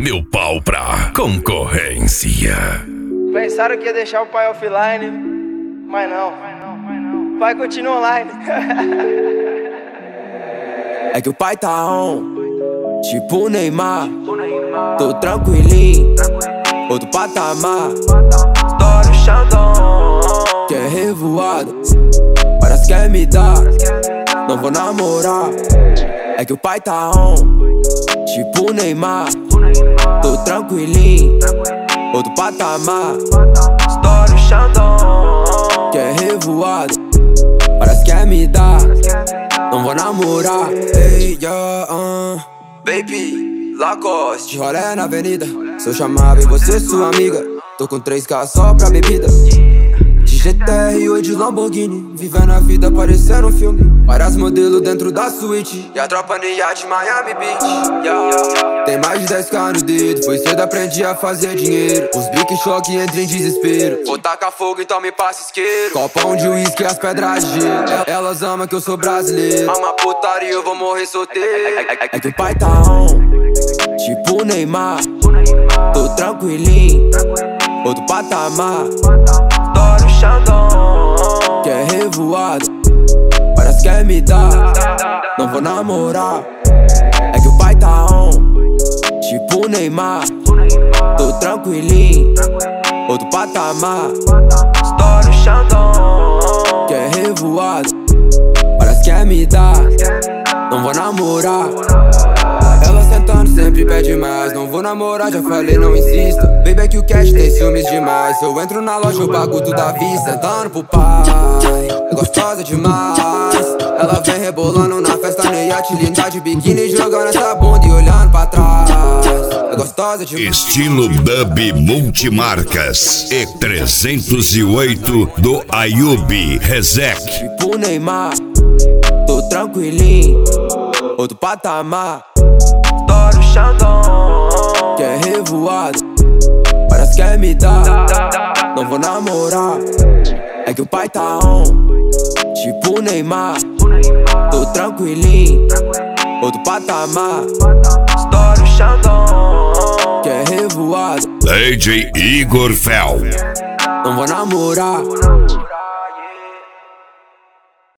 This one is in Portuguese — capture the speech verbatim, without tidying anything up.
meu pau pra concorrência. Pensaram que ia deixar o pai offline, mas não, o pai continua online. É que o pai tá on, tipo o Neymar. Tô tranquilinho, outro patamar. Estouro Xandão, que é revoada, parece que quer me dar, não vou namorar. É que o pai tá on, tipo o Neymar. Tô tranquilinho, outro patamar. Estouro Xandão, que é revoada, parece que quer me dar, não vou namorar. Hey, yeah, uh, baby, Lacoste, rolé na avenida. Sou chamado e você sua amiga. Tô com três K só pra bebida. De G T R ou de Lamborghini, vivendo a vida parecendo um filme. Várias modelos dentro da suíte e a tropa no iate Miami Beach, yeah. Tem mais de dez K no dedo, foi cedo aprendi a fazer dinheiro. Os bique choque entram em desespero. Vou tacar fogo então me passa isqueiro. Copão de uísque e as pedras de gelo. Elas amam que eu sou brasileiro. Ama putaria, eu vou morrer solteiro. É que o pai tá on, tipo o Neymar. Tô tranquilinho, outro patamar. Estouro Xandão, que é revoada, parece que quer me dar, não vou namorar. É que o pai tá on, tipo o Neymar. Tô tranquilinho, outro patamar. Estouro Xandão, que é revoada, parece que quer me dar, não vou namorar. Ela sentando sempre pede mais, não vou namorar, já falei, não insista. Baby, é que o cash tem ciúmes demais. Se eu entro na loja, eu pago tudo à vista. Sentando pro pai, é gostosa demais. Ela vem rebolando na festa no iate, linda de biquíni, jogando essa bunda e olhando pra trás. É gostosa demais. Estilo dub multimarcas E trezentos e oito do Ayub Rezek. Tipo o Neymar, tô tranquilinho, outro patamar. Estouro Xandão, que é revoada, parece que quer me dar, não vou namorar. É que o pai tá on, tipo o Neymar. Tô tranquilinho, outro patamar. Estouro Xandão, que é revoada, D J Igor Fel. não vou namorar.